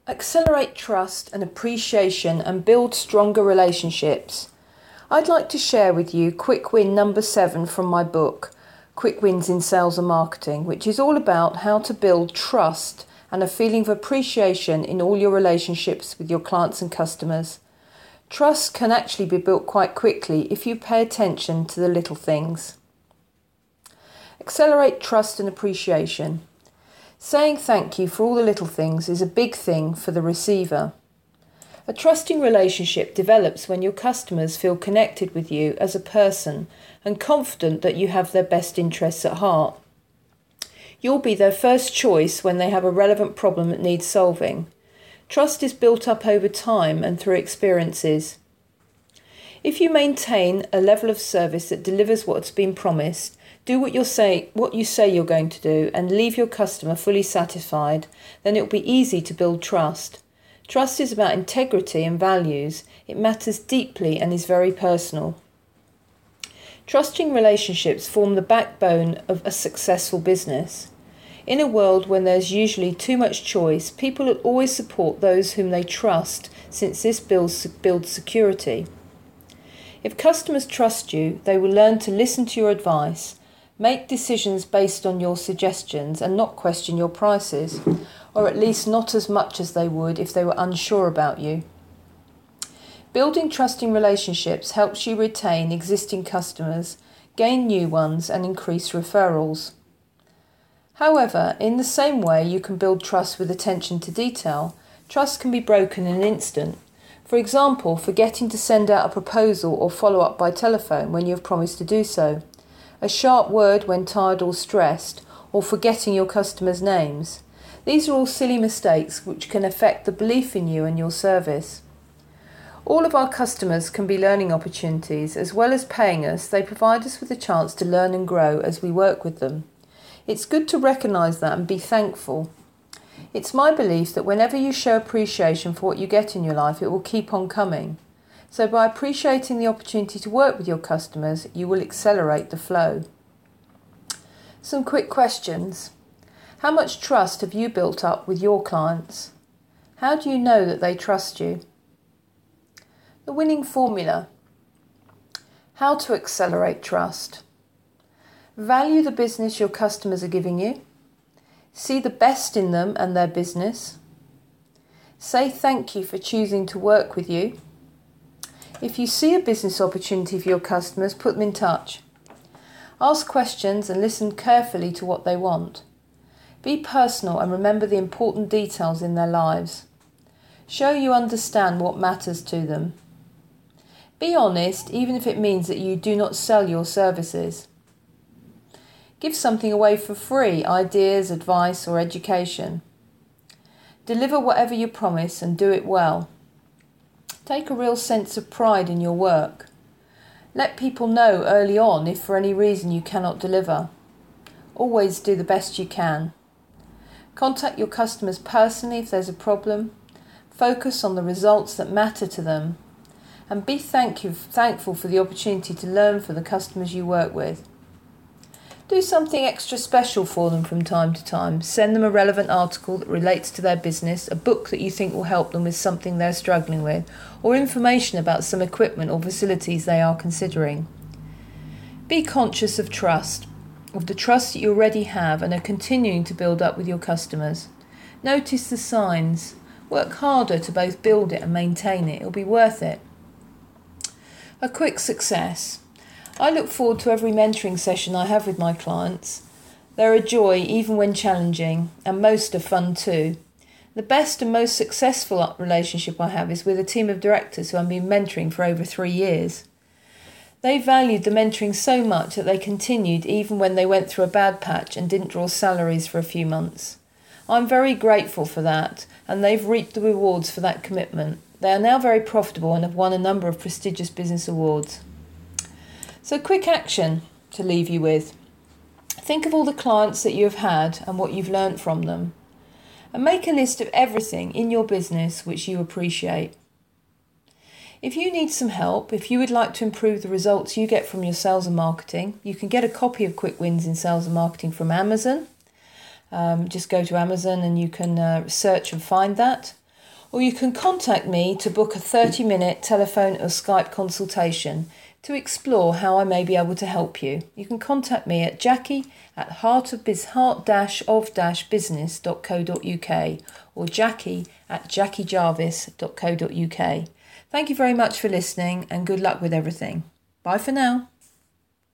Accelerate trust and appreciation and build stronger relationships. I'd like to share with you quick win number 7 from my book, Quick Wins in Sales and Marketing, which is all about how to build trust and a feeling of appreciation in all your relationships with your clients and customers. Trust can actually be built quite quickly if you pay attention to the little things. Accelerate trust and appreciation. Saying thank you for all the little things is a big thing for the receiver. A trusting relationship develops when your customers feel connected with you as a person and confident that you have their best interests at heart. You'll be their first choice when they have a relevant problem that needs solving. Trust is built up over time and through experiences. If you maintain a level of service that delivers what's been promised, do what you say you're going to do and leave your customer fully satisfied, then it'll be easy to build trust. Trust is about integrity and values. It matters deeply and is very personal. Trusting relationships form the backbone of a successful business. In a world when there's usually too much choice, people will always support those whom they trust, since this builds security. If customers trust you, they will learn to listen to your advice, make decisions based on your suggestions and not question your prices, or at least not as much as they would if they were unsure about you. Building trusting relationships helps you retain existing customers, gain new ones and increase referrals. However, in the same way you can build trust with attention to detail, trust can be broken in an instant. For example, forgetting to send out a proposal or follow up by telephone when you have promised to do so, a sharp word when tired or stressed, or forgetting your customers' names. These are all silly mistakes which can affect the belief in you and your service. All of our customers can be learning opportunities. As well as paying us, they provide us with a chance to learn and grow as we work with them. It's good to recognise that and be thankful. It's my belief that whenever you show appreciation for what you get in your life, it will keep on coming. So by appreciating the opportunity to work with your customers, you will accelerate the flow. Some quick questions. How much trust have you built up with your clients? How do you know that they trust you? The winning formula. How to accelerate trust. Value the business your customers are giving you. See the best in them and their business. Say thank you for choosing to work with you. If you see a business opportunity for your customers, put them in touch. Ask questions and listen carefully to what they want. Be personal and remember the important details in their lives. Show you understand what matters to them. Be honest, even if it means that you do not sell your services. Give something away for free, ideas, advice or education. Deliver whatever you promise and do it well. Take a real sense of pride in your work. Let people know early on if for any reason you cannot deliver. Always do the best you can. Contact your customers personally if there's a problem. Focus on the results that matter to them. And be thankful for the opportunity to learn from the customers you work with. Do something extra special for them from time to time. Send them a relevant article that relates to their business, a book that you think will help them with something they're struggling with, or information about some equipment or facilities they are considering. Be conscious of the trust that you already have and are continuing to build up with your customers. Notice the signs. Work harder to both build it and maintain it. It'll be worth it. A quick success. I look forward to every mentoring session I have with my clients. They're a joy even when challenging, and most are fun too. The best and most successful relationship I have is with a team of directors who I've been mentoring for over 3 years. They valued the mentoring so much that they continued even when they went through a bad patch and didn't draw salaries for a few months. I'm very grateful for that, and they've reaped the rewards for that commitment. They are now very profitable and have won a number of prestigious business awards. So quick action to leave you with. Think of all the clients that you have had and what you've learnt from them. And make a list of everything in your business which you appreciate. If you need some help, if you would like to improve the results you get from your sales and marketing, you can get a copy of Quick Wins in Sales and Marketing from Amazon. Just go to Amazon and you can search and find that. Or you can contact me to book a 30-minute telephone or Skype consultation to explore how I may be able to help you. You can contact me at jackie@heart-of-business.co.uk or jackie@jackiejarvis.co.uk. Thank you very much for listening and good luck with everything. Bye for now.